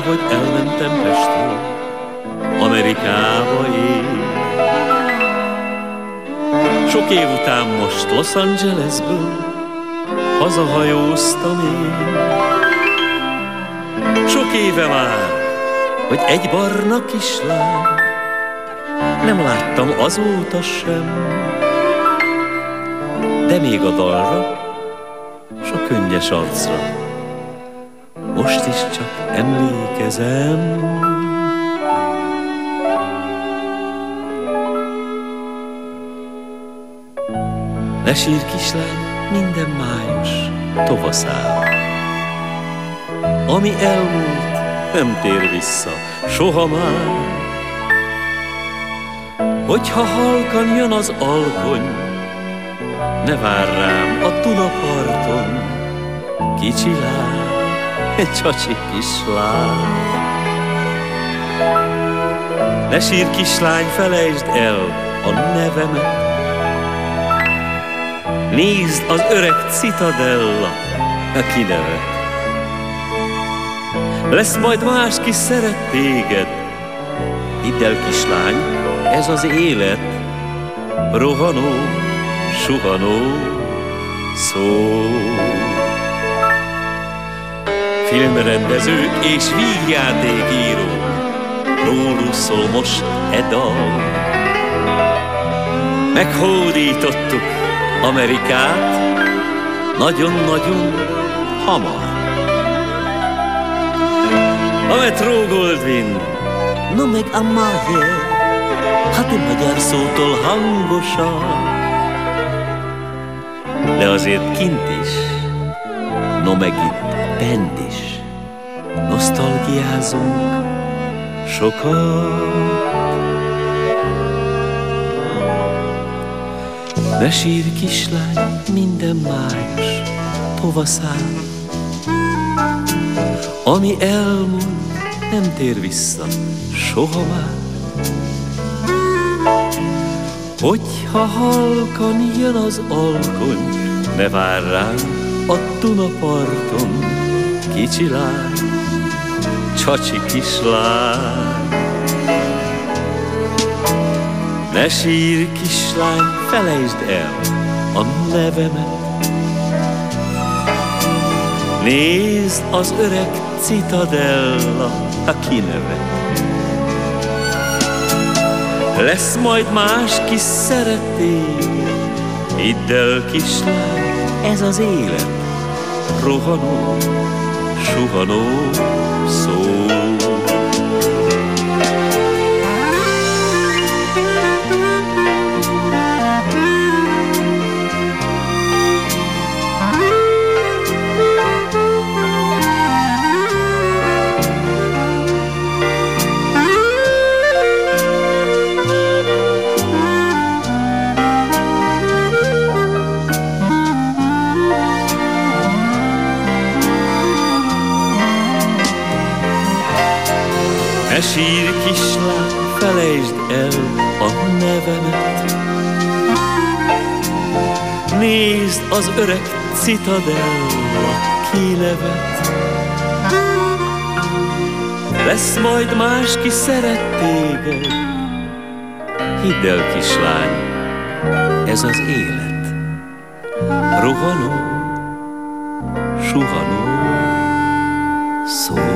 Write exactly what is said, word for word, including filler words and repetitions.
hogy elmentem Pestről, Amerikába én. Sok év után most Los Angelesből hazahajóztam én. Sok éve már, hogy egy barna kislány nem láttam azóta sem, de még a dalra, s a könnyes arcra most is csak emlékezem. Ne sírj, kislány, minden május tovaszán, ami elmúlt, nem tér vissza soha már. Hogyha halkan jön az alkony, ne vár rám a Dunaparton, kicsi lány, egy csacsi kislány. Ne sírj, kislány, felejtsd el a nevemet, nézd az öreg Citadella a kinevet. Lesz majd más, ki szeret téged, hidd el, kislány, ez az élet, rohanó, suhanó szó. Filmrendező és vígjátékíró, róluk szól most e dal. Meghódítottuk Amerikát nagyon-nagyon hamar. A Metro Goldwyn, no meg a Mayer, hát a magyar szótól hangosan. De azért kint is, no meg itt bent is nosztalgiázunk sokat. Ne sírj, kislány, minden május tovaszán, ami elmúlt, nem tér vissza soha már. Hogyha halkan jön az alkony, ne vár rám a Dunaparton, kicsi lány, csacsi kislány. Ne sírj, kislány, felejtsd el a nevemet, nézd az öreg Citadella a kinevet. Lesz majd más, ki szeret téged, hidd el, kislány, ez az élet, rohanó, suhanó szó. Ne sírj, kislány, felejtsd el a nevemet, nézd az öreg Citadella kinevet. Lesz majd más, ki szeret téged, hidd el, kislány, ez az élet, rohanó, suhanó szó.